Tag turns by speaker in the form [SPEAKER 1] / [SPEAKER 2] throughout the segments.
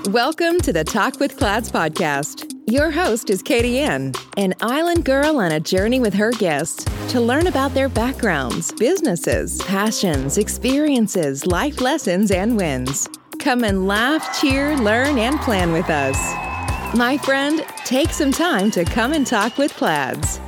[SPEAKER 1] Welcome to the Talk with Clads podcast. Your host is Katie Ann, an island girl on a journey with her guests to learn about their backgrounds, businesses, passions, experiences, life lessons, and wins. Come and laugh, cheer, learn, and plan with us. My friend, take some time to come and talk with Clads.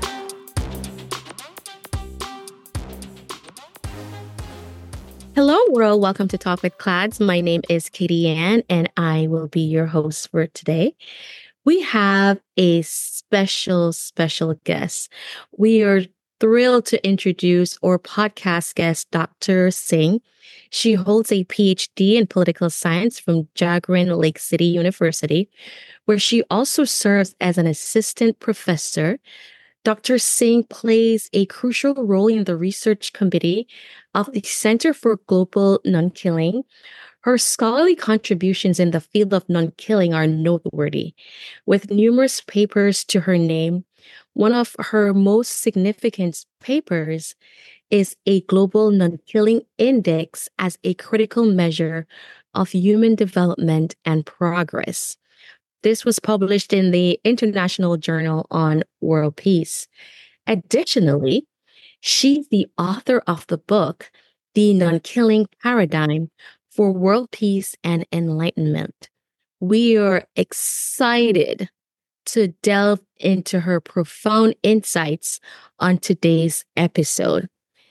[SPEAKER 2] Hello, world. Welcome to Talk with Clads. My name is Katie Ann, and I will be your host for today. We have a special guest. We are thrilled to introduce our podcast guest, Dr. Singh. She holds a PhD in political science from Jagran Lake City University, where she also serves as an assistant professor. Dr. Singh plays a crucial role in the research committee of the Center for Global Non-Killing. Her scholarly contributions in the field of non-killing are noteworthy, with numerous papers to her name. One of her most significant papers is a Global Non-Killing Index as a critical measure of human development and progress. This was published in the International Journal on World Peace. Additionally, she's the author of the book, The Non-Killing Paradigm for World Peace and Enlightenment. We are excited to delve into her profound insights on today's episode.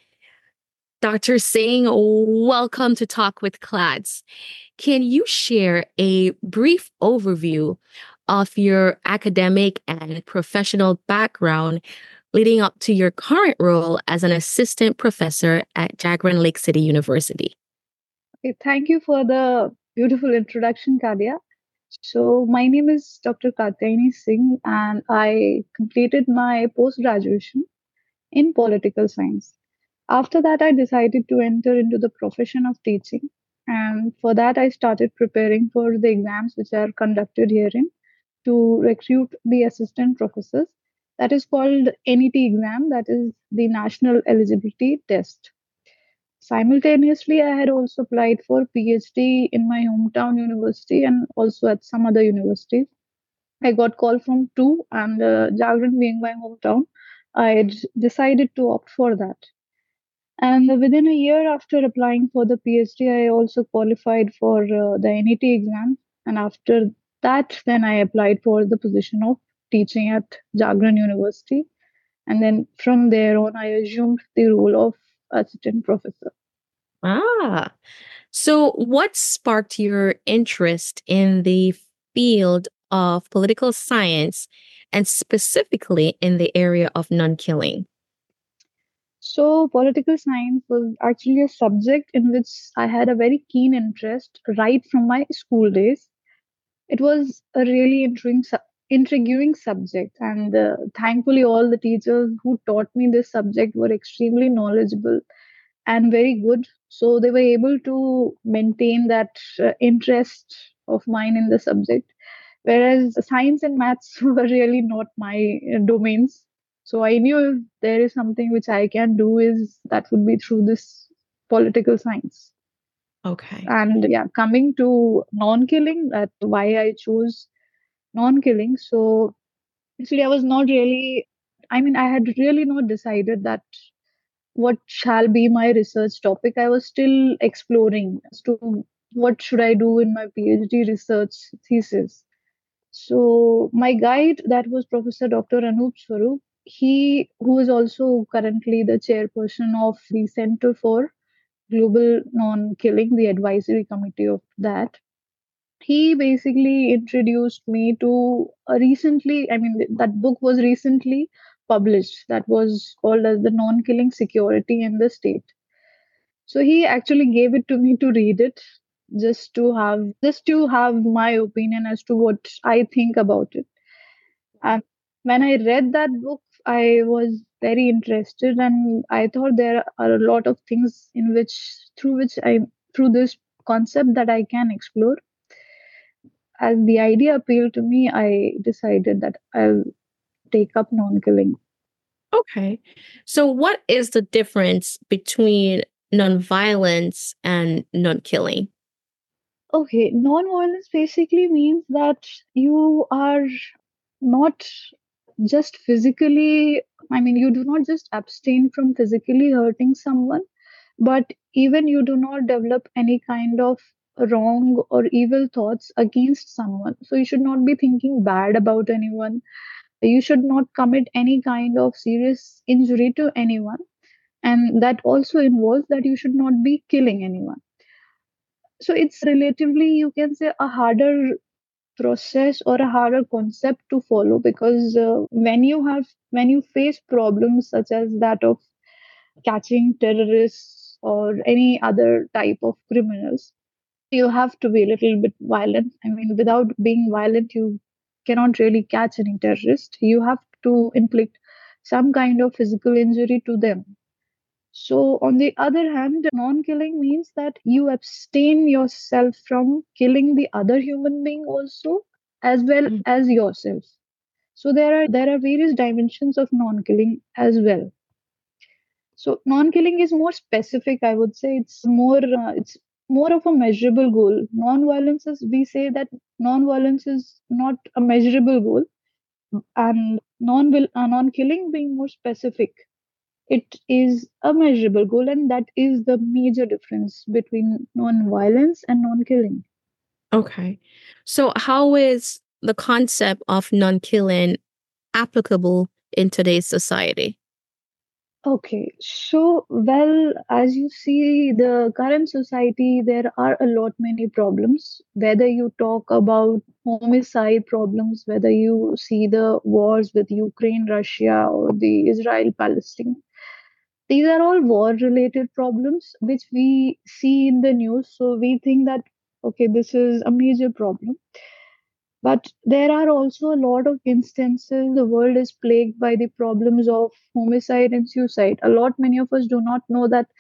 [SPEAKER 2] Dr. Singh, welcome to Talk with Clads. Can you share a brief overview of your academic and professional background leading up to your current role as an assistant professor at Jagran Lake City University?
[SPEAKER 3] Okay, thank you for the beautiful introduction, Kadia. So, my name is Dr. Katyayani Singh, and I completed my post-graduation in political science. After that, I decided to enter into the profession of teaching. And for that, I started preparing for the exams which are conducted herein to recruit the assistant professors. That is called NET exam, that is the National Eligibility Test. Simultaneously, I had also applied for PhD in my hometown university and also at some other universities. I got call from two, and Jagran being my hometown, I decided to opt for that. And within a year after applying for the PhD, I also qualified for the NET exam. And after that, then I applied for the position of teaching at Jagran University. And then from there on, I assumed the role of assistant professor.
[SPEAKER 2] So what sparked your interest in the field of political science and specifically in the area of non-killing?
[SPEAKER 3] So, political science was actually a subject in which I had a very keen interest right from my school days. It was a really intriguing subject, and thankfully, all the teachers who taught me this subject were extremely knowledgeable and very good. So, they were able to maintain that interest of mine in the subject, whereas science and maths were really not my domains. So I knew if there is something which I can do, is that would be through this political science.
[SPEAKER 2] Okay.
[SPEAKER 3] And yeah, coming to non-killing, that why I chose non-killing. So actually, I was not really. I mean, I had really not decided that what shall be my research topic. I was still exploring as to what should I do in my PhD research thesis. So my guide, that was Professor Dr. Anup Swarup, he who is also currently the chairperson of the Center for Global Non-Killing, the advisory committee of that. He basically introduced me to a recently, I mean, that book was recently published. That was called as the Non-Killing Security in the State. So he actually gave it to me to read it, just to have my opinion as to what I think about it. And when I read that book, I was very interested, and I thought there are a lot of things in which through this concept that I can explore. As the idea appealed to me, I decided that I'll take up non-killing.
[SPEAKER 2] Okay. So what is the difference between nonviolence and non-killing?
[SPEAKER 3] Okay, non-violence basically means that you are not just physically, I mean, you do not just abstain from physically hurting someone, but even you do not develop any kind of wrong or evil thoughts against someone. So you should not be thinking bad about anyone. You should not commit any kind of serious injury to anyone. And that also involves that you should not be killing anyone. So it's relatively, you can say, a harder process or a harder concept to follow, because when you face problems such as that of catching terrorists or any other type of criminals, you have to be a little bit violent. I mean, without being violent, you cannot really catch any terrorist. You have to inflict some kind of physical injury to them. So, on the other hand, non killing means that you abstain yourself from killing the other human being also, as well
[SPEAKER 2] Mm.
[SPEAKER 3] as yourself. So, there are various dimensions of non killing as well. So, non killing is more specific, I would say. It's more of a measurable goal. Non violence is, we say that non violence is not a measurable goal, and non killing being more specific, it is a measurable goal, and that is the major difference between non-violence and non-killing.
[SPEAKER 2] Okay. So, how is the concept of non killing applicable in today's society?
[SPEAKER 3] Okay, so well, as you see, the current society, there are a lot many problems. Whether you talk about homicide problems, whether you see the wars with Ukraine, Russia, or the Israel Palestine, these are all war related problems which we see in the news. So we think that, okay, this is a major problem. But there are also a lot of instances the world is plagued by the problems of homicide and suicide. A lot many of us do not know that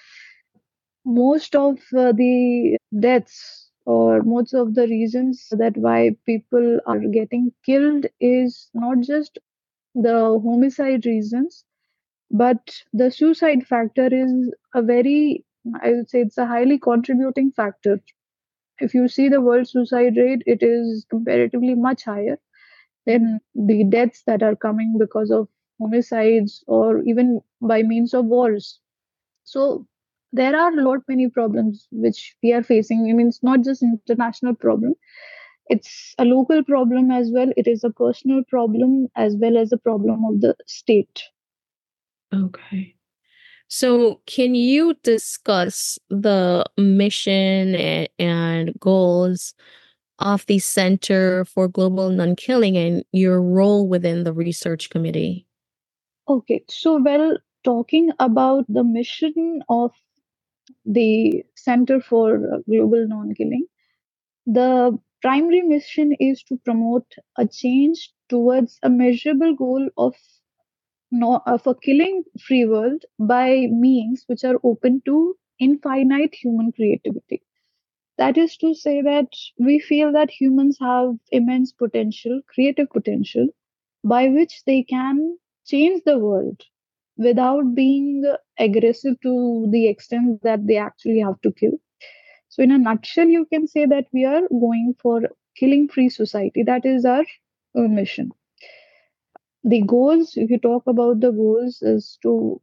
[SPEAKER 3] most of the deaths or most of the reasons that why people are getting killed is not just the homicide reasons, but the suicide factor is a very, I would say, it's a highly contributing factor. If you see the world suicide rate, it is comparatively much higher than the deaths that are coming because of homicides or even by means of wars. So there are a lot many problems which we are facing. I mean, it's not just international problem, it's a local problem as well. It is a personal problem as well as a problem of the state.
[SPEAKER 2] Okay. So, can you discuss the mission and goals of the Center for Global Non Killing and your role within the research committee?
[SPEAKER 3] Okay, so well, talking about the mission of the Center for Global Non-Killing, the primary mission is to promote a change towards a measurable goal of of a killing-free world by means which are open to infinite human creativity. That is to say that we feel that humans have immense potential, creative potential, by which they can change the world without being aggressive to the extent that they actually have to kill. So, in a nutshell, you can say that we are going for killing free society. That is our mission. The goals, if you talk about the goals, is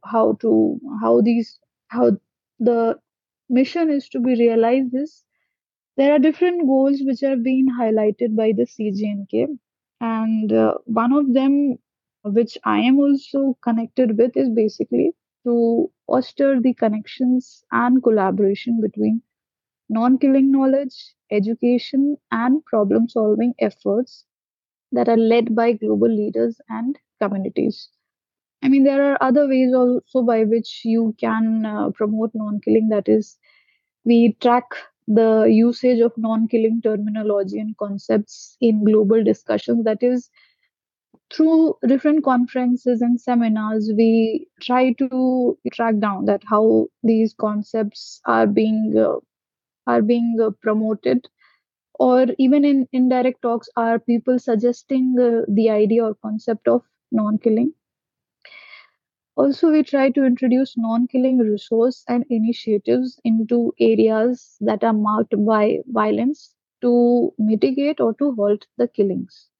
[SPEAKER 3] how the mission is to be realized is there are different goals which are being highlighted by the CGNK, and one of them, which I am also connected with, is basically to foster the connections and collaboration between non-killing knowledge, education, and problem-solving efforts that are led by global leaders and communities. I mean, there are other ways also by which you can promote non-killing. That is, we track the usage of non-killing terminology and concepts in global discussions. That is, through different conferences and seminars, we try to track down that how these concepts are being promoted, or even in indirect talks, are people suggesting the idea or concept of non-killing. Also, we try to introduce non-killing resource and initiatives into areas that are marked by violence, to mitigate or to halt the killings.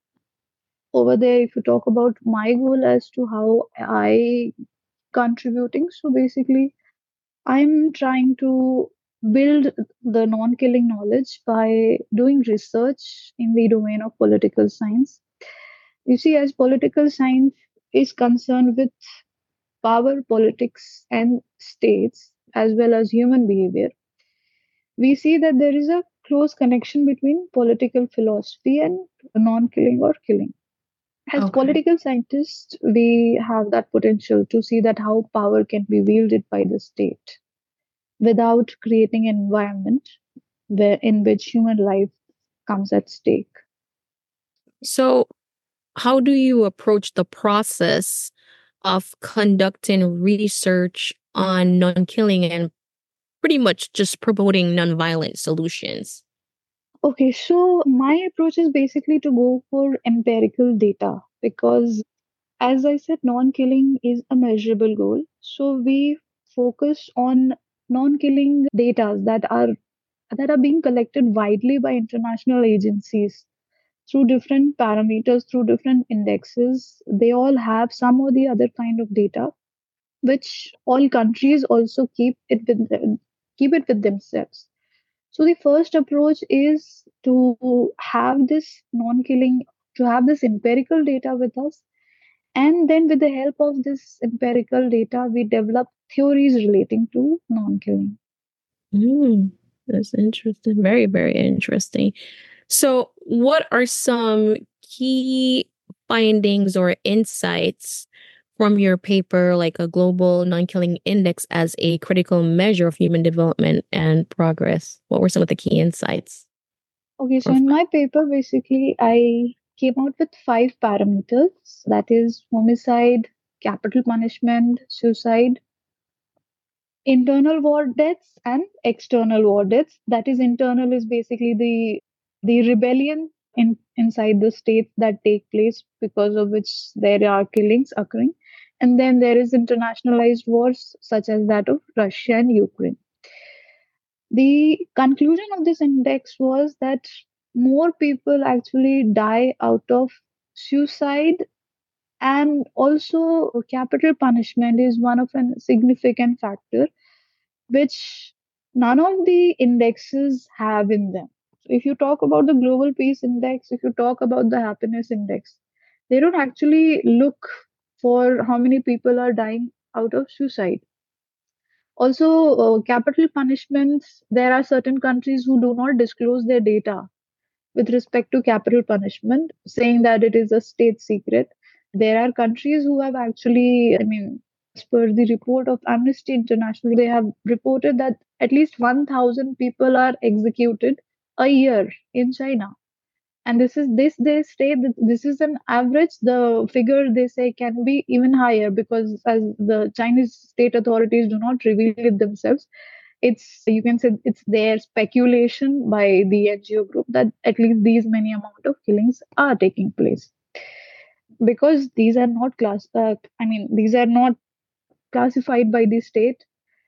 [SPEAKER 3] Over there, if you talk about my goal as to how I contributing, so basically I'm trying to build the non-killing knowledge by doing research in the domain of political science. You see, as political science is concerned with power, politics, and states, as well as human behavior, we see that there is a close connection between political philosophy and non killing or killing. As
[SPEAKER 2] Okay.
[SPEAKER 3] political scientists, we have that potential to see that how power can be wielded by the state without creating an environment in which human life comes at stake.
[SPEAKER 2] So, how do you approach the process of conducting research on non killing and pretty much just promoting nonviolent solutions?
[SPEAKER 3] Okay, so my approach is basically to go for empirical data because, as I said, non killing is a measurable goal. So we focus on non killing data that are being collected widely by international agencies through different parameters, through different indexes. They all have some or the other kind of data, which all countries also keep it with themselves. So the first approach is to have this non-killing, to have this empirical data with us, and then with the help of this empirical data, we develop theories relating to non-killing.
[SPEAKER 2] Mm, that's interesting. Very, very interesting. So, what are some key findings or insights from your paper, like a global non killing index as a critical measure of human development and progress? What were some of the key insights?
[SPEAKER 3] Okay, so
[SPEAKER 2] Or
[SPEAKER 3] in my paper, basically, I came out with 5 parameters, that is homicide, capital punishment, suicide, internal war deaths, and external war deaths. That is, internal is basically the rebellion inside the states that take place because of which there are killings occurring. And then there is internationalized wars such as that of Russia and Ukraine. The conclusion of this index was that more people actually die out of suicide, and also capital punishment is one of a significant factor which none of the indexes have in them. So if you talk about the global peace index, if you talk about the happiness index, they don't actually look for how many people are dying out of suicide. Also, capital punishments, there are certain countries who do not disclose their data with respect to capital punishment, saying that it is a state secret. There are countries who have actually, I mean, as per the report of Amnesty International, they have reported that at least 1,000 people are executed a year in China. And this they say that this is an average. The figure they say can be even higher because as the Chinese state authorities do not reveal it themselves, it's, you can say, it's their speculation by the NGO group that at least these many amount of killings are taking place, because these are not these are not classified by the state.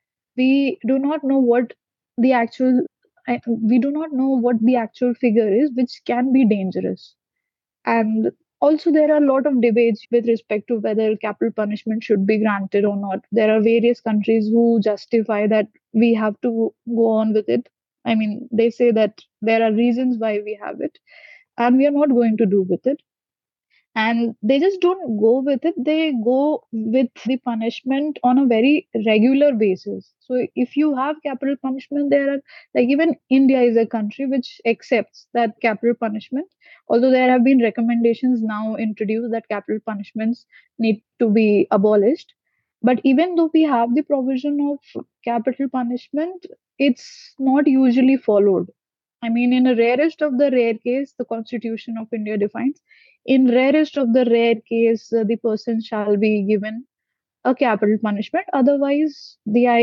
[SPEAKER 3] We do not know what the actual we do not know what the actual figure is, which can be dangerous. And also, there are a lot of debates with respect to whether capital punishment should be granted or not. There are various countries who justify that we have to go on with it. I mean, they say that there are reasons why we have it, and we are not going to do with it. And they just don't go with it, they go with the punishment on a very regular basis. So if you have capital punishment, there are, like, even India is a country which accepts that capital punishment, although there have been recommendations now introduced that capital punishments need to be abolished. But even though we have the provision of capital punishment, it's not usually followed. I mean, in a rarest of the rare case, the Constitution of India defines, in rarest of the rare case, the person shall be given a capital punishment. Otherwise,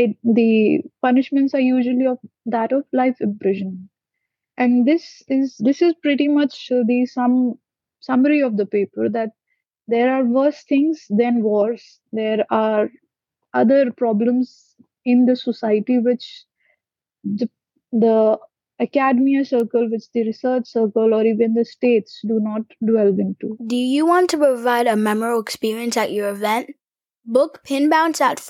[SPEAKER 3] the punishments are usually of that of life imprisonment. And this is pretty much the summary of the paper, that there are worse things than wars. There are other problems in the society which the, the academia circle, which the research circle or even the states do not delve into.
[SPEAKER 4] Do you want to provide a memorable experience at your event? Book Pin Bounce at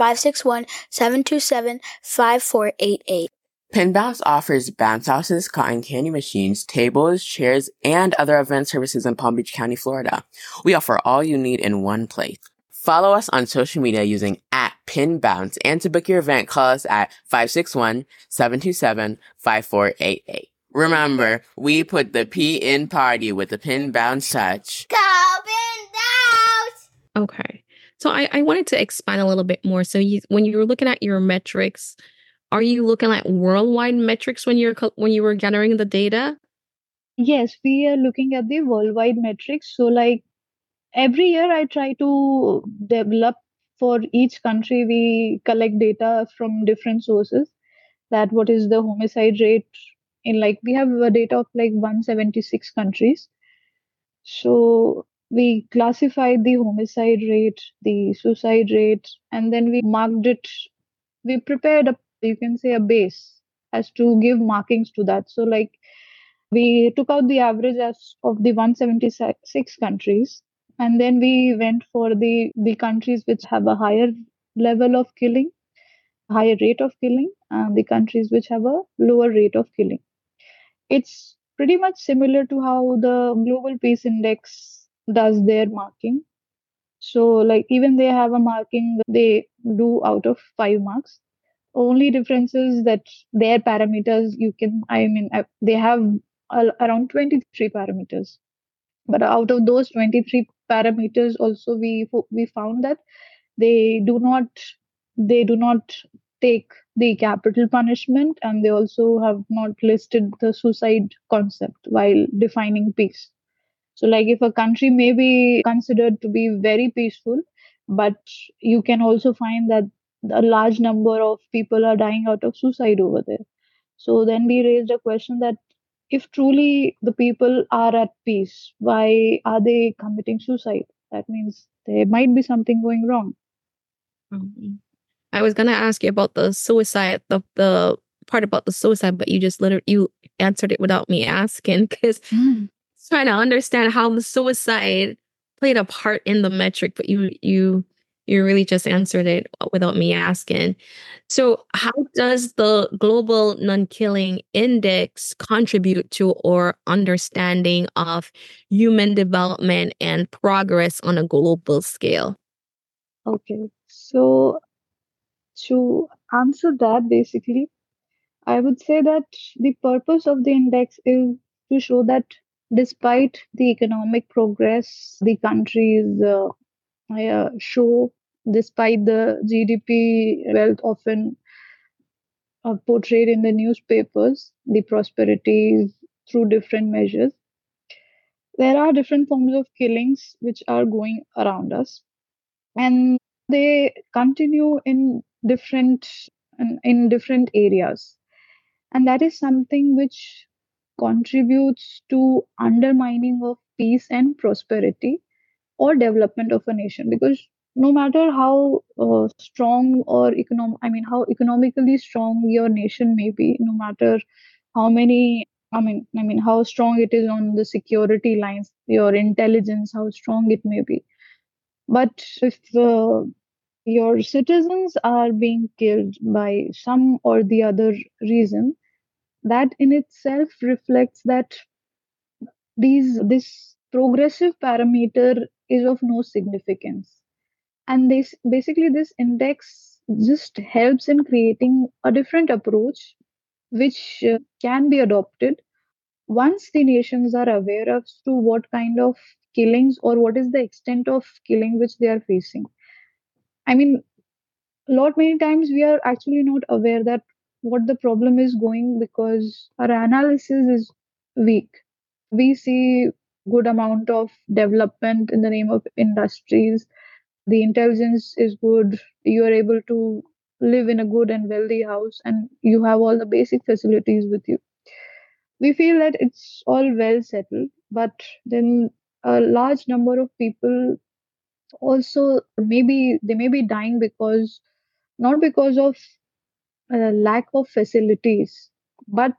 [SPEAKER 4] 561-727-5488.
[SPEAKER 5] Pin Bounce offers bounce houses, cotton candy machines, tables, chairs, and other event services in Palm Beach County, Florida. We offer all you need in one place. Follow us on social media using @PinBounce, and to book your event, call us at 561-727-5488. Remember, we put the P in party with the Pin Bounce touch.
[SPEAKER 4] Go Pin Bounce!
[SPEAKER 2] Okay. So I wanted to expand a little bit more. So when you were looking at your metrics, are you looking at worldwide metrics when you were gathering the data?
[SPEAKER 3] Yes, we are looking at the worldwide metrics. So, like every year, I try to develop for each country. We collect data from different sources. That what is the homicide rate in, like, we have a data of like 176 countries. So we classified the homicide rate, the suicide rate, and then we marked it. We prepared you can say, a base as to give markings to that. So, like, we took out the average as of the 176 countries, and then we went for the countries which have a higher level of killing, higher rate of killing, and the countries which have a lower rate of killing. It's pretty much similar to how the Global Peace Index does their marking. So, like, even they have a marking they do out of 5 marks. Only difference is that their parameters, they have around 23 parameters. But out of those 23 parameters, also we found that they do not they do not take the capital punishment, and they also have not listed the suicide concept while defining peace. So, like, if a country may be considered to be very peaceful, but you can also find that a large number of people are dying out of suicide over there. So then we raised a question that if truly the people are at peace, why are they committing suicide? That means there might be something going wrong.
[SPEAKER 2] Mhm. I was gonna ask you about the suicide, the part about the suicide, but you answered it without me asking, because trying to understand how the suicide played a part in the metric, but you really just answered it without me asking. So how does the Global Non-Killing Index contribute to our understanding of human development and progress on a global scale?
[SPEAKER 3] Okay, so to answer that, basically, I would say that the purpose of the index is to show that despite the economic progress the countries show, despite the GDP wealth often portrayed in the newspapers, the prosperities through different measures, there are different forms of killings which are going around us, and they continue in different areas, and that is something which contributes to undermining of peace and prosperity or development of a nation. Because no matter how strong or how economically strong your nation may be, no matter how many how strong it is on the security lines, your intelligence, how strong it may be, but if your citizens are being killed by some or the other reason, that in itself reflects that this progressive parameter is of no significance. And this index just helps in creating a different approach which can be adopted once the nations are aware of to what kind of killings or what is the extent of killing which they are facing. I mean, lot many times we are actually not aware that what the problem is going, because our analysis is weak. We see good amount of development in the name of industries, the intelligence is good, you are able to live in a good and wealthy house, and you have all the basic facilities with you. We feel that it's all well settled, but then a large number of people also, maybe they may be dying because, not because of lack of facilities, but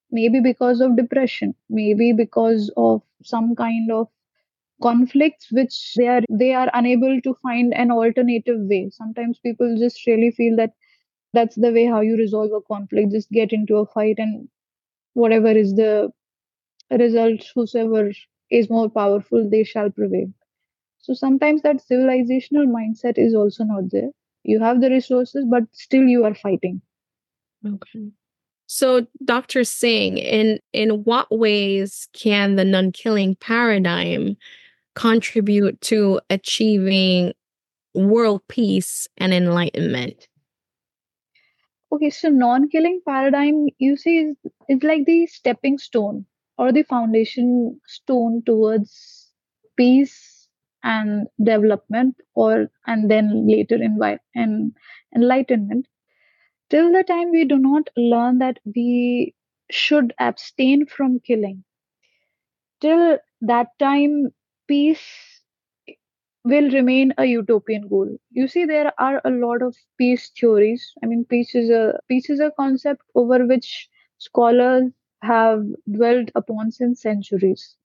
[SPEAKER 3] maybe because of depression, maybe because of some kind of conflicts which they are unable to find an alternative way. Sometimes people just really feel that that's the way how you resolve a conflict, just get into a fight, and whatever is the result, whosoever is more powerful, they shall prevail. So sometimes that civilizational mindset is also not there. You have the resources, but still you are fighting.
[SPEAKER 2] Okay. So, Dr. Singh, in what ways can the non-killing paradigm contribute to achieving world peace and enlightenment?
[SPEAKER 3] Okay, so non-killing paradigm, you see, is like the stepping stone or the foundation stone towards peace and development, or and then later and enlightenment. Till the time we do not learn that we should abstain from killing, till that time, peace will remain a utopian goal. You see, there are a lot of peace theories. I mean, peace is a concept over which scholars have dwelt upon since centuries.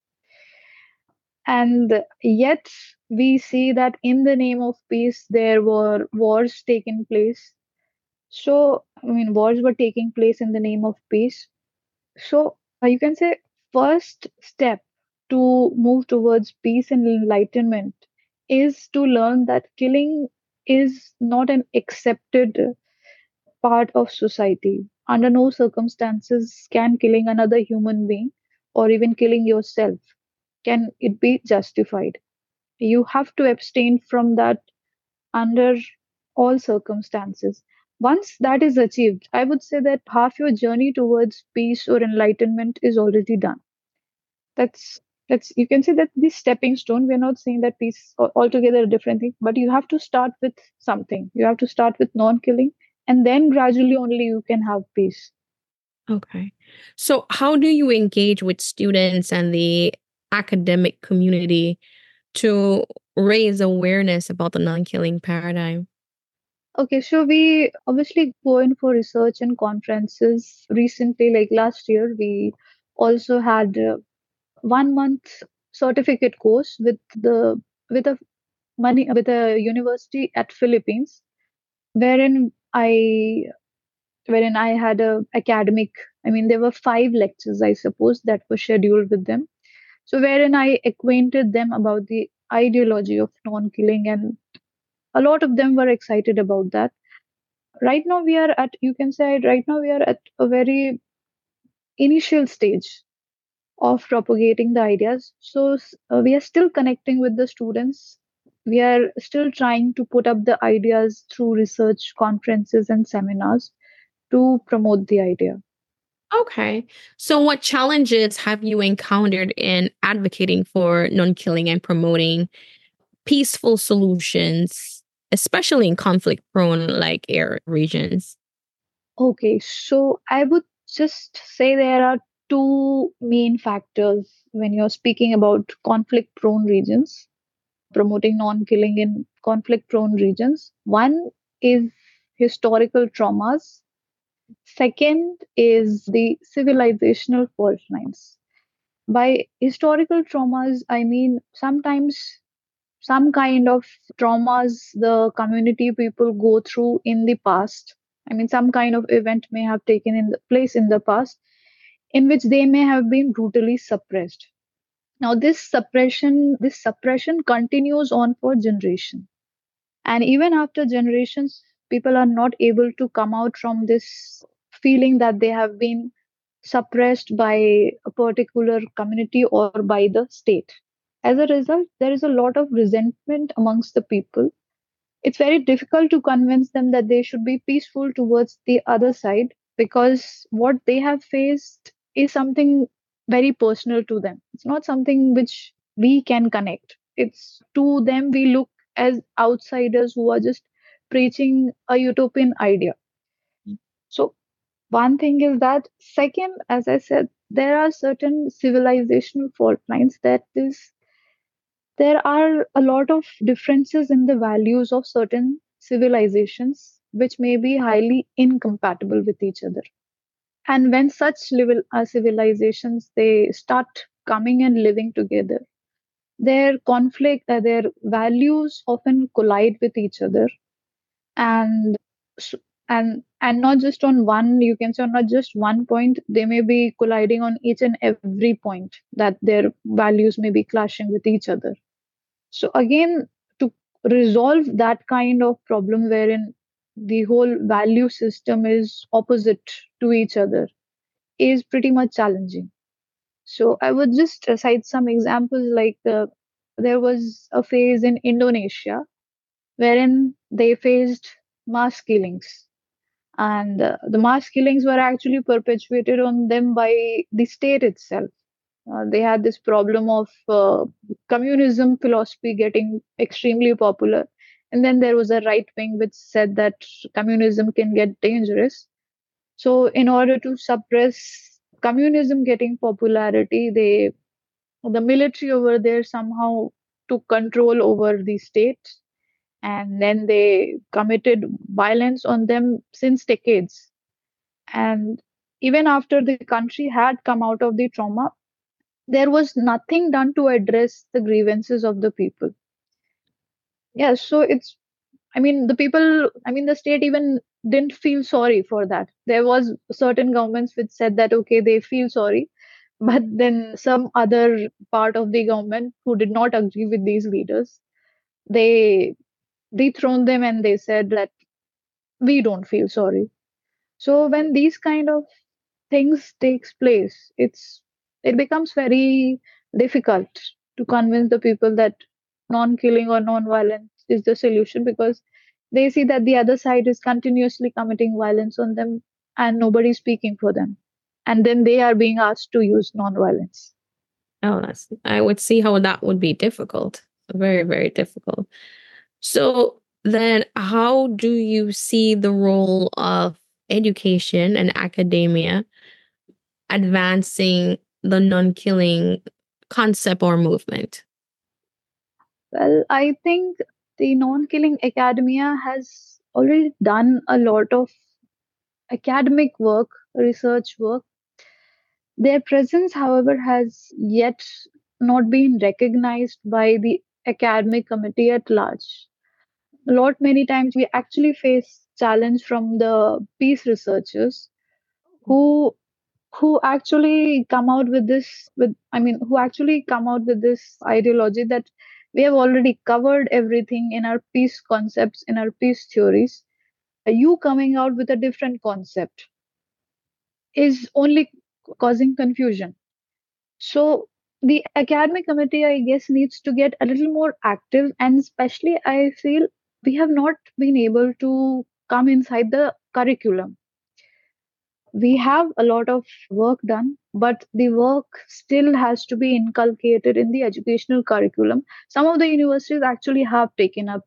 [SPEAKER 3] And yet, we see that in the name of peace, there were wars taking place. So, I mean, wars were taking place in the name of peace. So, you can say, first step to move towards peace and enlightenment is to learn that killing is not an accepted part of society. Under no circumstances can killing another human being or even killing yourself can it be justified. You have to abstain from that under all circumstances. Once that is achieved, I would say that half your journey towards peace or enlightenment is already done. That's you can say that this stepping stone. We're not saying that peace altogether a different thing, but you have to start with something. You have to start with non-killing, and then gradually only you can have peace.
[SPEAKER 2] Okay. So, how do you engage with students and the academic community to raise awareness about the non-killing paradigm?
[SPEAKER 3] Okay, so we obviously go in for research and conferences. Recently, like last year, we also had 1 month certificate course with a with a university at Philippines, wherein I had a academic. I mean, there were 5 lectures, I suppose, that were scheduled with them. So wherein I acquainted them about the ideology of non-killing, and a lot of them were excited about that. Right now we are at, you can say, right now we are at a very initial stage of propagating the ideas. So we are still connecting with the students. We are still trying to put up the ideas through research conferences and seminars to promote the idea.
[SPEAKER 2] Okay. So, what challenges have you encountered in advocating for non-killing and promoting peaceful solutions, especially in conflict-prone like air regions?
[SPEAKER 3] Okay, so I would just say there are two main factors when you're speaking about conflict prone regions, promoting non killing in conflict prone regions. One is historical traumas, second is the civilizational fault lines. By historical traumas, I mean sometimes some kind of traumas the community people go through in the past. I mean, some kind of event may have taken in the place in the past in which they may have been brutally suppressed. Now, this suppression continues on for generations, and even after generations, people are not able to come out from this feeling that they have been suppressed by a particular community or by the state. As a result, there is a lot of resentment amongst the people. It's very difficult to convince them that they should be peaceful towards the other side, because what they have faced is something very personal to them. It's not something which we can connect. It's to them, we look as outsiders who are just preaching a utopian idea. So, one thing is that. Second, as I said, there are certain civilizational fault lines, that is, there are a lot of differences in the values of certain civilizations which may be highly incompatible with each other. And when such civilizations, they start coming and living together, their conflict, their values often collide with each other. And s- and not just on one, you can say, on not just one point, they may be colliding on each and every point, that their values may be clashing with each other. So again, to resolve that kind of problem wherein the whole value system is opposite to each other is pretty much challenging. So I would just cite some examples, like there was a phase in Indonesia wherein they faced mass killings, and the mass killings were actually perpetuated on them by the state itself. They had this problem of communism philosophy getting extremely popular. And then there was a right wing which said that communism can get dangerous. So, in order to suppress communism getting popularity, the military over there somehow took control over the state, and then they committed violence on them since decades. And even after the country had come out of the trauma, there was nothing done to address the grievances of the people. Yeah, so it's, I mean, the people, I mean, the state even didn't feel sorry for that. There was certain governments which said that, okay, they feel sorry. But then some other part of the government who did not agree with these leaders, they dethroned them and they said that we don't feel sorry. So when these kind of things takes place, it becomes very difficult to convince the people that non-killing or non-violence is the solution, because they see that the other side is continuously committing violence on them and nobody's speaking for them, and then they are being asked to use non-violence.
[SPEAKER 2] Oh, I would see how that would be difficult. Very, very difficult. So then how do you see the role of education and academia advancing the non-killing concept or movement?
[SPEAKER 3] Well, I think the non-killing academia has already done a lot of academic work, research work. Their presence, however, has yet not been recognized by the academic committee at large. A lot many times we actually face challenge from the peace researchers who actually come out with this with I mean who actually come out with this ideology that we have already covered everything in our peace concepts, in our peace theories. You coming out with a different concept is only causing confusion. So the academic committee, I guess, needs to get a little more active, and especially I feel we have not been able to come inside the curriculum. We have a lot of work done, but the work still has to be inculcated in the educational curriculum. Some of the universities actually have taken up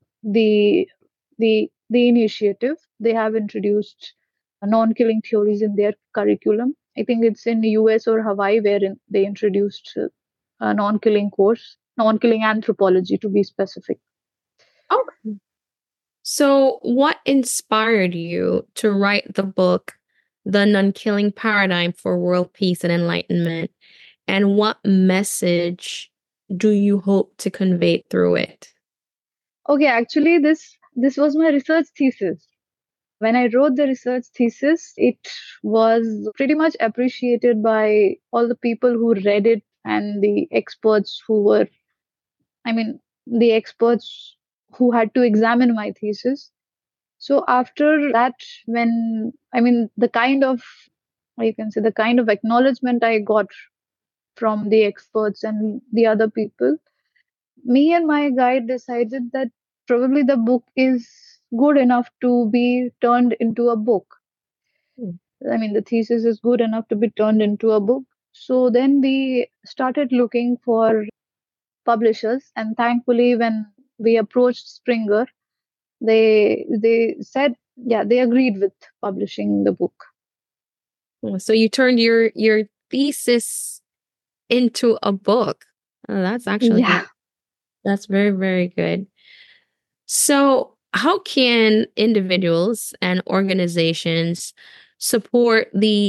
[SPEAKER 3] the initiative. They have introduced non-killing theories in their curriculum. I think it's in US or Hawaii where they introduced a non-killing course, non-killing anthropology to be specific.
[SPEAKER 2] Okay. So what inspired you to write the book, The Non-Killing Paradigm for World Peace and Enlightenment? And what message do you hope to convey through it?
[SPEAKER 3] Okay, actually, this was my research thesis. When I wrote the research thesis, it was pretty much appreciated by all the people who read it and the experts who were, I mean, the experts who had to examine my thesis. So after that, when, I mean, the kind of, you can say, the kind of acknowledgement I got from the experts and the other people, me and my guide decided that probably the book is good enough to be turned into a book. I mean, the thesis is good enough to be turned into a book. So then we started looking for publishers, and thankfully, when we approached Springer, they said, yeah, they agreed with publishing the book.
[SPEAKER 2] So you turned your thesis into a book. Oh, that's actually good. That's very, very good. So how can individuals and organizations support the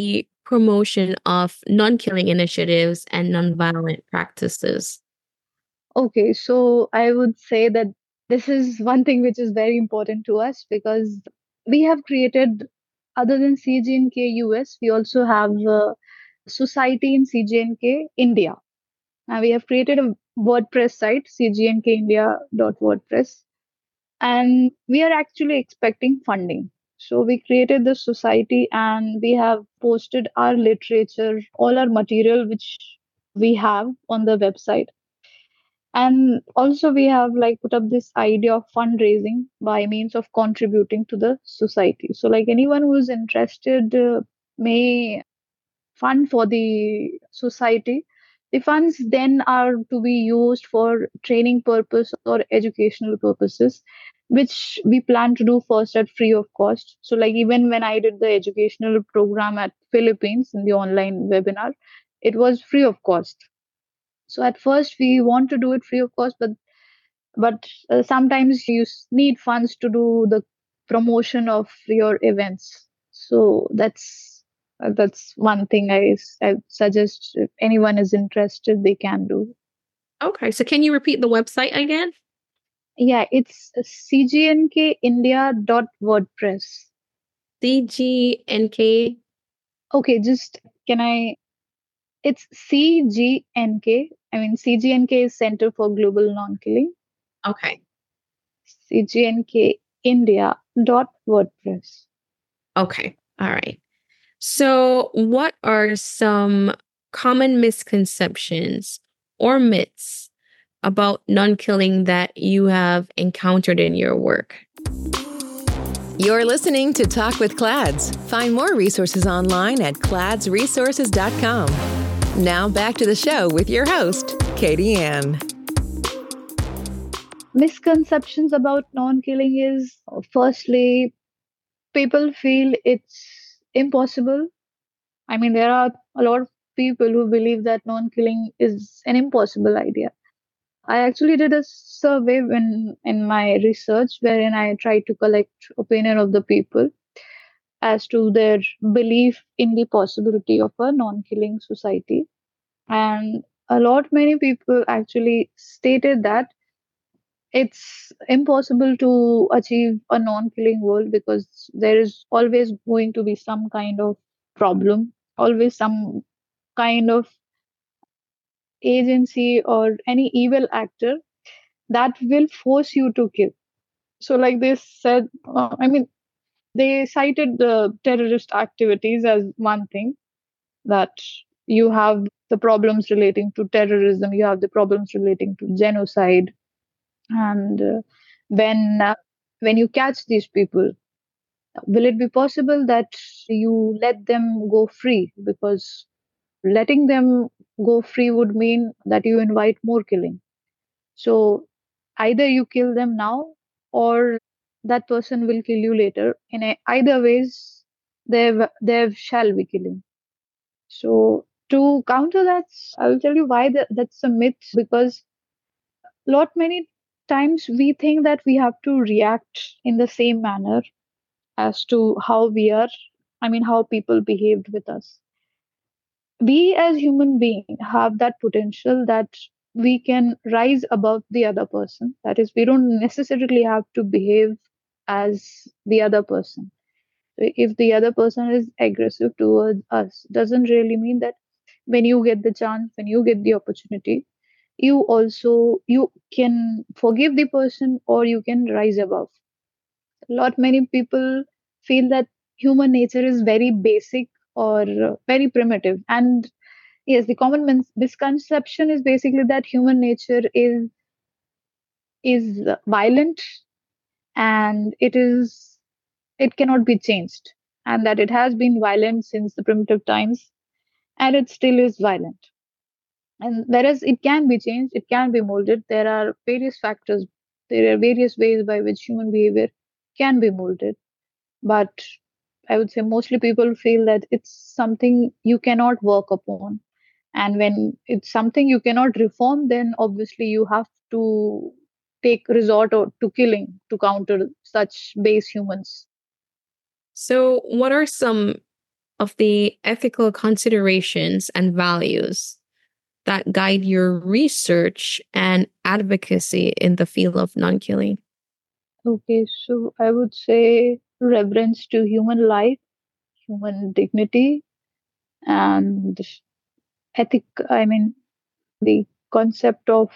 [SPEAKER 2] promotion of non-killing initiatives and nonviolent practices?
[SPEAKER 3] Okay, so I would say that this is one thing which is very important to us because we have created, other than CGNK US, we also have a society in CGNK India. And we have created a WordPress site, cgnkindia.wordpress, and we are actually expecting funding. So we created the society and we have posted our literature, all our material which we have on the website. And also we have like put up this idea of fundraising by means of contributing to the society. So like anyone who is interested may fund for the society. The funds then are to be used for training purpose or educational purposes, which we plan to do first at free of cost. So like even when I did the educational program at Philippines in the online webinar, it was free of cost. So at first we want to do it free of cost, but sometimes you need funds to do the promotion of your events. So that's one thing I suggest if anyone is interested, they can do.
[SPEAKER 2] Okay, so can you repeat the website again?
[SPEAKER 3] Yeah, it's cgnkindia.wordpress.
[SPEAKER 2] CGNK.
[SPEAKER 3] Okay, just can I? It's CGNK. I mean, CGNK is Center for Global Non-Killing.
[SPEAKER 2] Okay.
[SPEAKER 3] cgnkindia.wordpress.
[SPEAKER 2] Okay. All right. So, what are some common misconceptions or myths about non-killing that you have encountered in your work?
[SPEAKER 1] You're listening to Talk with Clads. Find more resources online at cladsresources.com. Now back to the show with your host, Katie Ann.
[SPEAKER 3] Misconceptions about non-killing is firstly, people feel it's impossible. I mean, there are a lot of people who believe that non-killing is an impossible idea. I actually did a survey when in my research wherein I tried to collect opinion of the people as to their belief in the possibility of a non-killing society. And a lot many people actually stated that it's impossible to achieve a non-killing world because there is always going to be some kind of problem, always some kind of agency or any evil actor that will force you to kill. So like they said, I mean, they cited the terrorist activities as one thing, that you have the problems relating to terrorism, you have the problems relating to genocide, and when uh, when you catch these people, will it be possible that you let them go free? Because letting them go free would mean that you invite more killing. So either you kill them now or that person will kill you later. Either ways, there shall be killing. So to counter that, I'll tell you why that's a myth. Because lot many times we think that we have to react in the same manner as to how we are. I mean, how people behaved with us. We as human beings have that potential that we can rise above the other person. That is, we don't necessarily have to behave as the other person. If the other person is aggressive towards us, doesn't really mean that when you get the chance, when you get the opportunity, you can forgive the person or you can rise above. A lot many people feel that human nature is very basic or very primitive, and yes, the common misconception is basically that human nature is violent, and it cannot be changed, and that it has been violent since the primitive times, and it still is violent. And whereas it can be changed, it can be molded. There are various factors, there are various ways by which human behavior can be molded. But I would say mostly people feel that it's something you cannot work upon. And when it's something you cannot reform, then obviously you have to take resort to killing to counter such base humans.
[SPEAKER 2] So, what are some of the ethical considerations and values that guide your research and advocacy in the field of non-killing?
[SPEAKER 3] Okay, so I would say reverence to human life, human dignity, and ethic. I mean, the concept of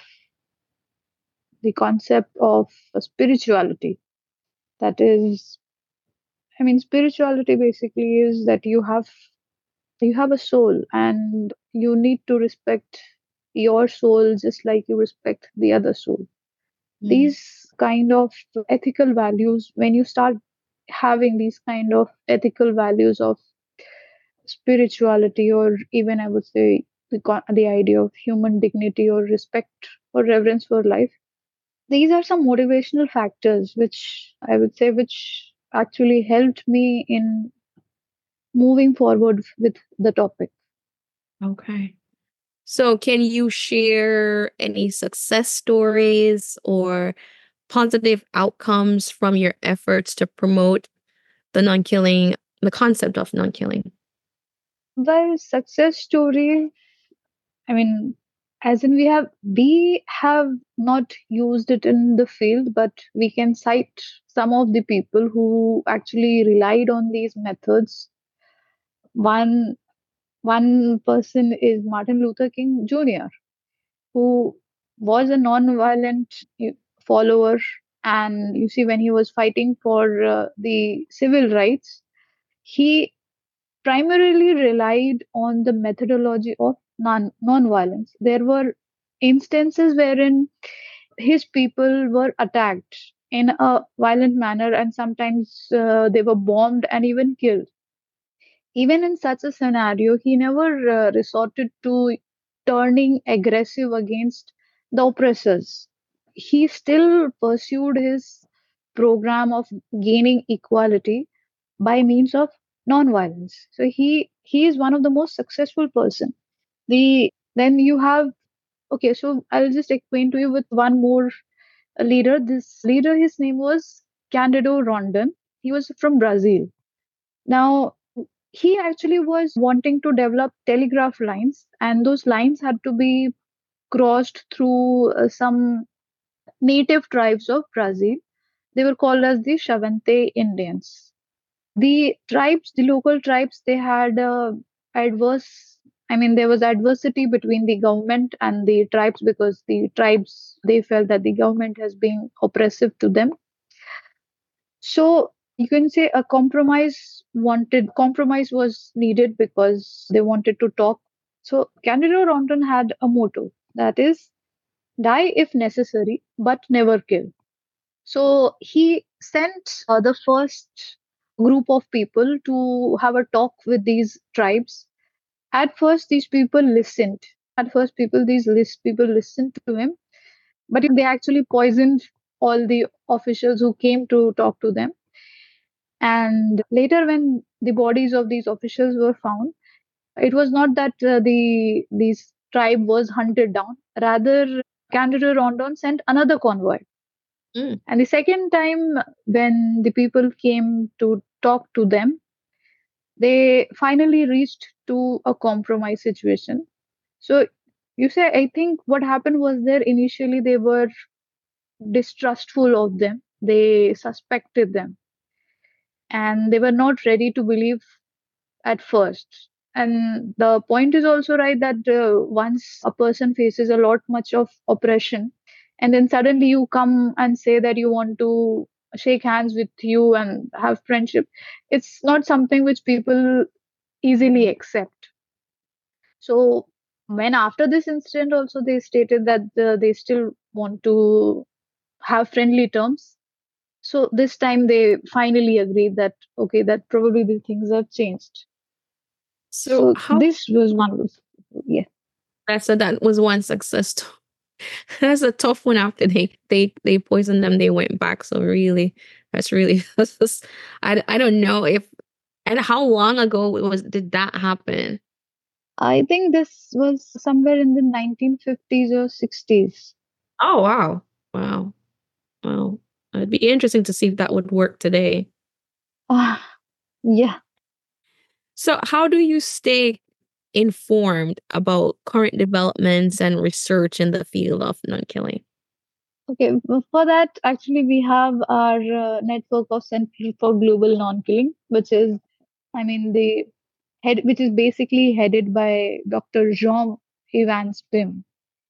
[SPEAKER 3] spirituality. That is, I mean, spirituality basically is that you have a soul, and you need to respect your soul just like you respect the other soul. These kind of ethical values, when you start having these kind of ethical values of spirituality, or even I would say the idea of human dignity or respect or reverence for life, these are some motivational factors which I would say which actually helped me in moving forward with the topic.
[SPEAKER 2] Okay. So, can you share any success stories or positive outcomes from your efforts to promote the concept of non-killing?
[SPEAKER 3] Well, success story, I mean, as in we have not used it in the field, but we can cite some of the people who actually relied on these methods. One one person is Martin Luther King Jr., who was a non-violent follower, and you see when he was fighting for the civil rights, he primarily relied on the methodology of non-violence. There were instances wherein his people were attacked in a violent manner, and sometimes they were bombed and even killed. Even in such a scenario, he never resorted to turning aggressive against the oppressors. He still pursued his program of gaining equality by means of non-violence. So he is one of the most successful person. Then you have, okay, so I'll just acquaint you with one more leader. This leader, his name was Cândido Rondon. He was from Brazil. Now, he actually was wanting to develop telegraph lines, and those lines had to be crossed through some native tribes of Brazil. They were called as the Chavante Indians. The local tribes, they had adverse, I mean, there was adversity between the government and the tribes, because the tribes, they felt that the government has been oppressive to them. So you can say a compromise was needed because they wanted to talk. So Candida Rondon had a motto, that is, die if necessary, but never kill. So he sent the first group of people to have a talk with these tribes. At first, these people listened. At first, people listened to him, but they actually poisoned all the officials who came to talk to them. And later, when the bodies of these officials were found, it was not that these tribe was hunted down. Rather, Candida Rondon sent another convoy. And the second time, when the people came to talk to them, they finally reached to a compromise situation. So you say, I think what happened was there initially they were distrustful of them, they suspected them, and they were not ready to believe at first. And the point is also right that once a person faces a lot much of oppression, and then suddenly you come and say that you want to shake hands with you and have friendship, it's not something which people easily accept. So when after this incident also they stated that they still want to have friendly terms. So this time they finally agreed that okay, that probably the things have changed.
[SPEAKER 2] So
[SPEAKER 3] So
[SPEAKER 2] how
[SPEAKER 3] this was one of those. Yeah.
[SPEAKER 2] that was one success story. That's a tough one. After they poisoned them, they went back. So really, that's really that's just, I don't know if and how long ago did that happen?
[SPEAKER 3] I think this was somewhere in the 1950s or 60s.
[SPEAKER 2] Oh wow, wow, wow. It'd be interesting to see if that would work today.
[SPEAKER 3] Ah, yeah.
[SPEAKER 2] So, how do you stay informed about current developments and research in the field of non-killing?
[SPEAKER 3] Okay, well, for that, actually, we have our network of Center for Global Non-Killing, which is, I mean, the head, which is basically headed by Dr. Jean Evans Pim.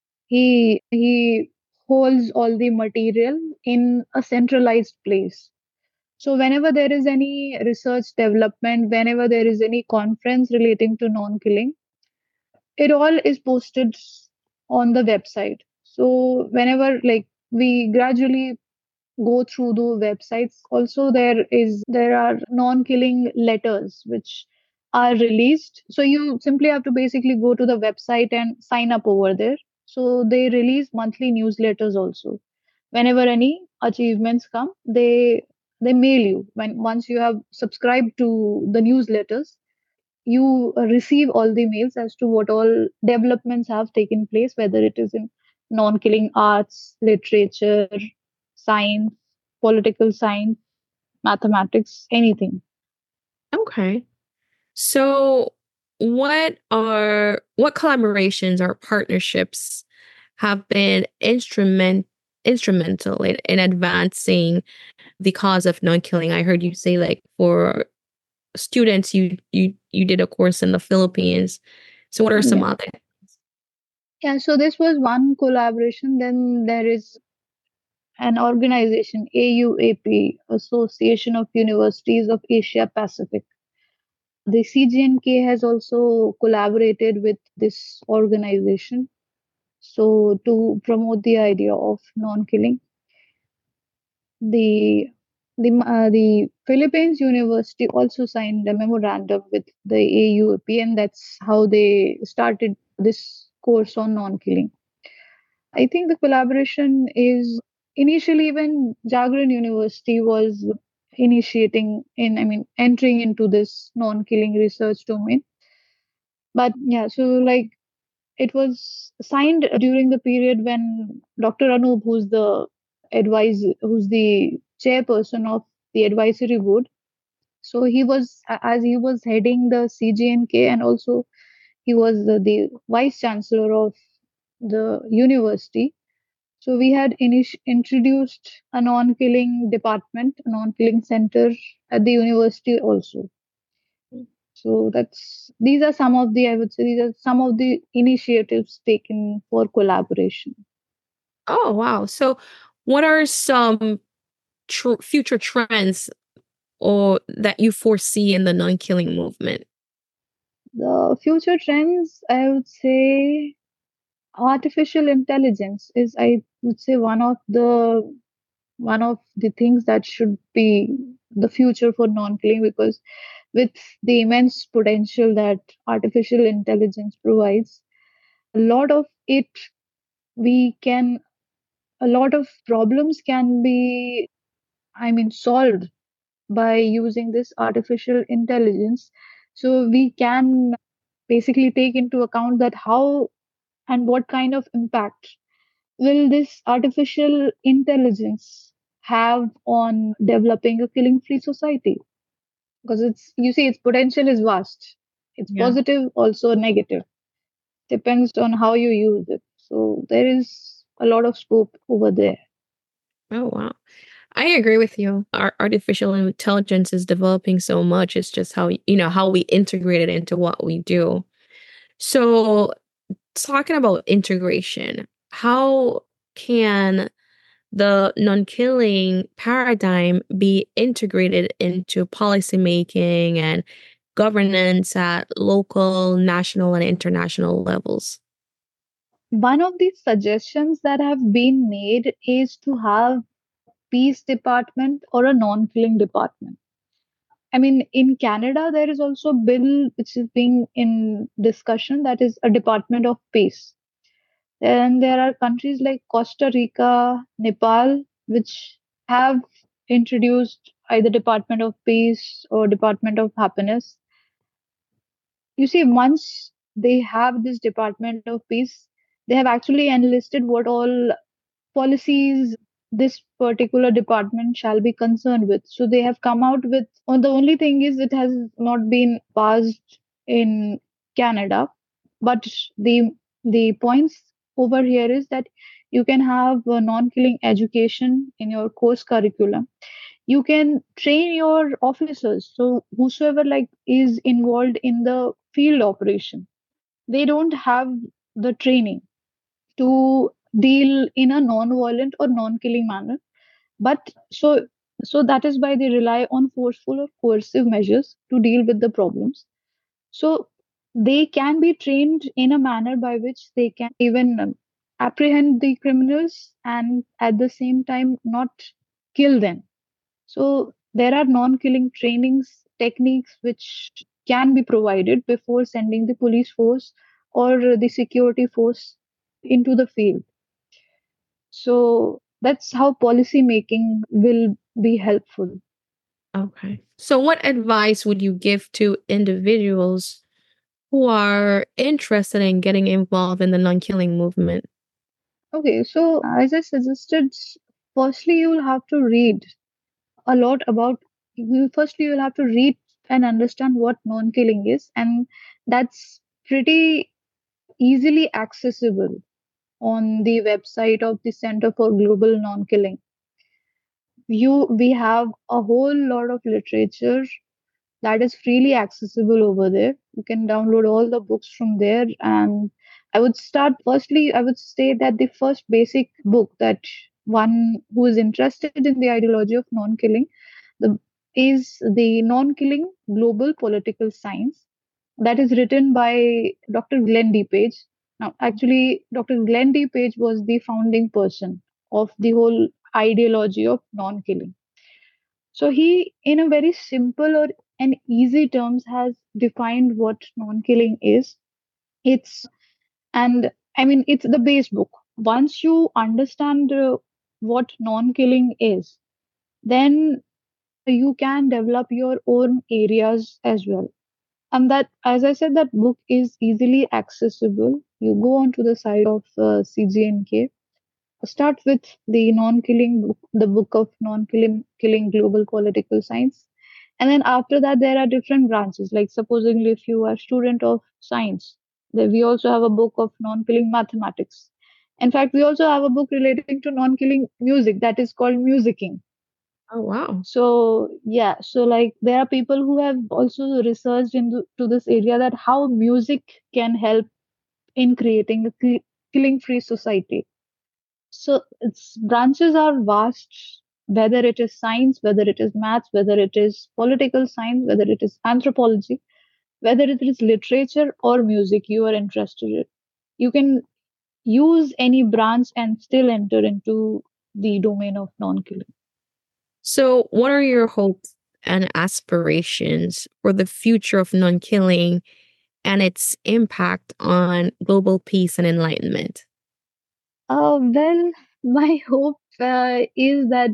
[SPEAKER 3] He holds all the material in a centralized place. So whenever there is any research development, whenever there is any conference relating to non-killing, it all is posted on the website. So whenever like we gradually go through the websites, also there are non-killing letters which are released. So you simply have to basically go to the website and sign up over there. So they release monthly newsletters also. Whenever any achievements come, they mail you. When once you have subscribed to the newsletters, you receive all the mails as to what all developments have taken place, whether it is in non-killing arts, literature, science, political science, mathematics, anything.
[SPEAKER 2] Okay. So, what collaborations or partnerships have been instrumental in advancing the cause of non-killing? I heard you say like for students, you did a course in the Philippines. So, what are some
[SPEAKER 3] Yeah.
[SPEAKER 2] other?
[SPEAKER 3] Yeah, so this was one collaboration. Then there is an organization, AUAP, Association of Universities of Asia Pacific. The CGNK has also collaborated with this organization, so to promote the idea of non-killing. The Philippines University also signed a memorandum with the AUP, and that's how they started this course on non-killing. I think the collaboration is initially when Jagran University was entering into this non-killing research domain. But yeah, so like it was signed during the period when Dr. Anup, who's the chairperson of the advisory board. So as he was heading the CGNK, and also he was the vice chancellor of the university. So we had introduced a non-killing department, a non-killing center at the university also. So these are some of the, I would say, these are some of the initiatives taken for collaboration.
[SPEAKER 2] Oh, wow. So, what are some future trends or that you foresee in the non-killing movement?
[SPEAKER 3] The future trends, I would say, artificial intelligence is, I would say, one of the things that should be the future for non-killing, because with the immense potential that artificial intelligence provides, a lot of it we can a lot of problems can be, solved by using this artificial intelligence. So we can basically take into account that how and what kind of impact will this artificial intelligence have on developing a killing free society, because its potential is vast. It's
[SPEAKER 2] Yeah.
[SPEAKER 3] positive, also negative, depends on how you use it. So there is a lot of scope over there.
[SPEAKER 2] Oh, wow. I agree with you. Our artificial intelligence is developing so much. It's just how we integrate it into what we do. So, talking about integration, how can the non-killing paradigm be integrated into policymaking and governance at local, national, and international levels?
[SPEAKER 3] One of the suggestions that have been made is to have peace department or a non-killing department. In Canada, there is also a bill which is being in discussion, that is a department of peace. And there are countries like Costa Rica, Nepal, which have introduced either Department of Peace or Department of Happiness. You see, once they have this Department of Peace, they have actually enlisted what all policies this particular department shall be concerned with. So they have come out with, the only thing is it has not been passed in Canada, but the points over here is that you can have a non-killing education in your course curriculum. You can train your officers, so whosoever like is involved in the field operation, they don't have the training to deal in a non-violent or non-killing manner, but so that is why they rely on forceful or coercive measures to deal with the problems. So they can be trained in a manner by which they can even apprehend the criminals and at the same time not kill them. So there are non-killing trainings techniques which can be provided before sending the police force or the security force into the field. So that's how policy making will be helpful.
[SPEAKER 2] Okay. So, what advice would you give to individuals who are interested in getting involved in the non killing movement?
[SPEAKER 3] Okay, so as I suggested, firstly you will have to read a lot about. Firstly, you'll have to read and understand what non-killing is, and that's pretty easily accessible on the website of the Center for Global Non-Killing. We have a whole lot of literature that is freely accessible over there. You can download all the books from there. And I would say that the first basic book that one who is interested in the ideology of non-killing the, is the Non-Killing Global Political Science, that is written by Dr. Glenn D. Page. Now, actually, Dr. Glenn D. Page was the founding person of the whole ideology of non-killing. So he, in a very simple or and easy terms, has defined what non-killing is. It's and I mean it's the base book. Once you understand what non-killing is, then you can develop your own areas as well. And that, as I said, that book is easily accessible. You go onto the site of CGNK, start with the non-killing book, the book of non-killing global political science, and then after that there are different branches. Like supposedly, if you are student of science, then we also have a book of non-killing mathematics. In fact, we also have a book relating to non-killing music that is called musicking.
[SPEAKER 2] Oh, wow.
[SPEAKER 3] So yeah, so like there are people who have also researched into to this area, that how music can help in creating a killing free society. So its branches are vast, whether it is science, whether it is maths, whether it is political science, whether it is anthropology, whether it is literature or music you are interested in. You can use any branch and still enter into the domain of non-killing.
[SPEAKER 2] So, what are your hopes and aspirations for the future of non killing and its impact on global peace and enlightenment?
[SPEAKER 3] Well, my hope is that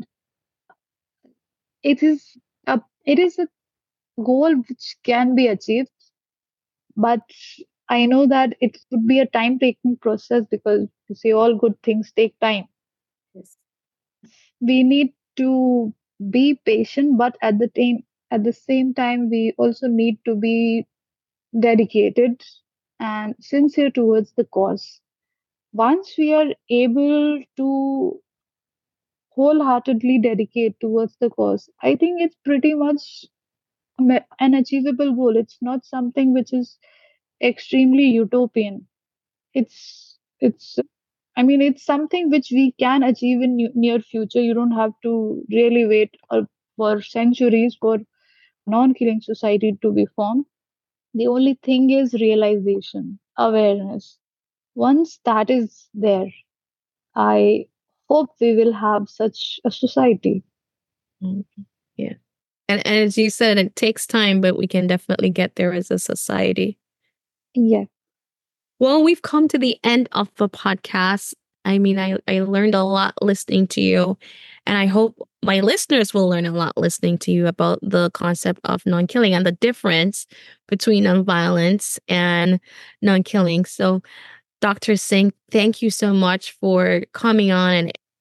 [SPEAKER 3] it is a goal which can be achieved, but I know that it would be a time-taking process, because you see, all good things take time.
[SPEAKER 2] Yes.
[SPEAKER 3] We need to be patient, but at the same time, we also need to be dedicated and sincere towards the cause. Once we are able to wholeheartedly dedicate towards the cause, I think it's pretty much an achievable goal. It's not something which is extremely utopian. It's I mean it's something which we can achieve in near future. You don't have to really wait for centuries for non-killing society to be formed. The only thing is realization, awareness. Once that is there, I hope we will have such a society.
[SPEAKER 2] Yeah. And as you said, it takes time, but we can definitely get there as a society.
[SPEAKER 3] Yeah.
[SPEAKER 2] Well, we've come to the end of the podcast. I mean, I learned a lot listening to you, and I hope my listeners will learn a lot listening to you about the concept of non killing and the difference between nonviolence and non killing. So, Dr. Singh, thank you so much for coming on and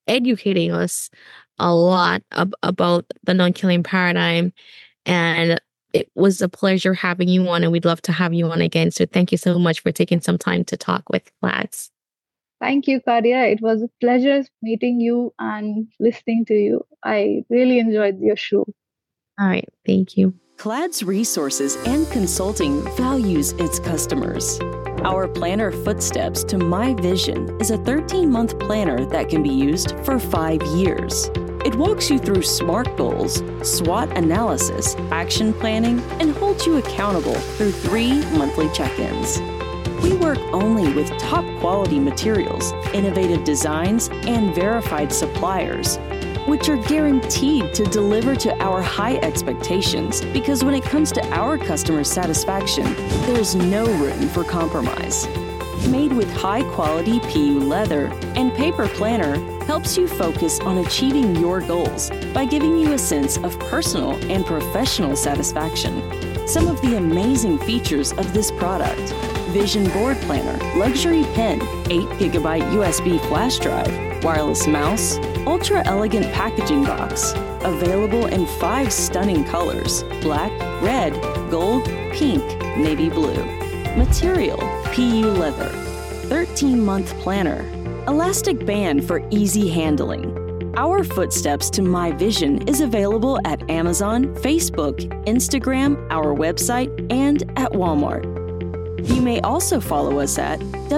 [SPEAKER 2] educating us a lot about the non-killing paradigm. And it was a pleasure having you on, and we'd love to have you on again. So thank you so much for taking some time to talk with CLADS.
[SPEAKER 3] Thank you, Kadia. It was a pleasure meeting you and listening to you. I really enjoyed your show.
[SPEAKER 2] All right. Thank you.
[SPEAKER 6] CLADS Resources and Consulting values its customers. Our planner Footsteps to My Vision is a 13-month planner that can be used for 5 years. It walks you through SMART goals, SWOT analysis, action planning, and holds you accountable through 3 monthly check-ins. We work only with top-quality materials, innovative designs, and verified suppliers, which are guaranteed to deliver to our high expectations, because when it comes to our customer satisfaction, there's no room for compromise. Made with high-quality PU leather and paper planner helps you focus on achieving your goals by giving you a sense of personal and professional satisfaction. Some of the amazing features of this product: Vision Board Planner, luxury pen, 8GB USB flash drive, wireless mouse, ultra-elegant packaging box, available in 5 stunning colors: black, red, gold, pink, navy blue. Material: PU leather. 13-month planner. Elastic band for easy handling. Our Footsteps to My Vision is available at Amazon, Facebook, Instagram, our website, and at Walmart. You may also follow us at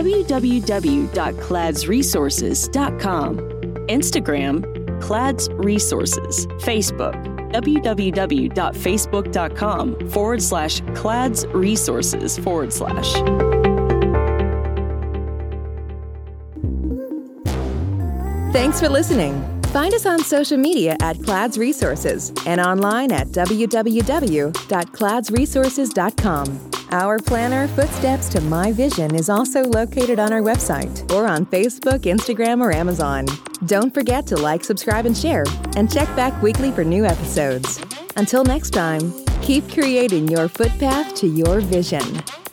[SPEAKER 6] www.cladsresources.com, Instagram, CLADS Resources, Facebook, www.facebook.com/CLADS Resources/.
[SPEAKER 1] Thanks for listening. Find us on social media at CLADS Resources and online at www.cladsresources.com. Our planner, Footsteps to My Vision, is also located on our website or on Facebook, Instagram, or Amazon. Don't forget to like, subscribe, and share, and check back weekly for new episodes. Until next time, keep creating your footpath to your vision.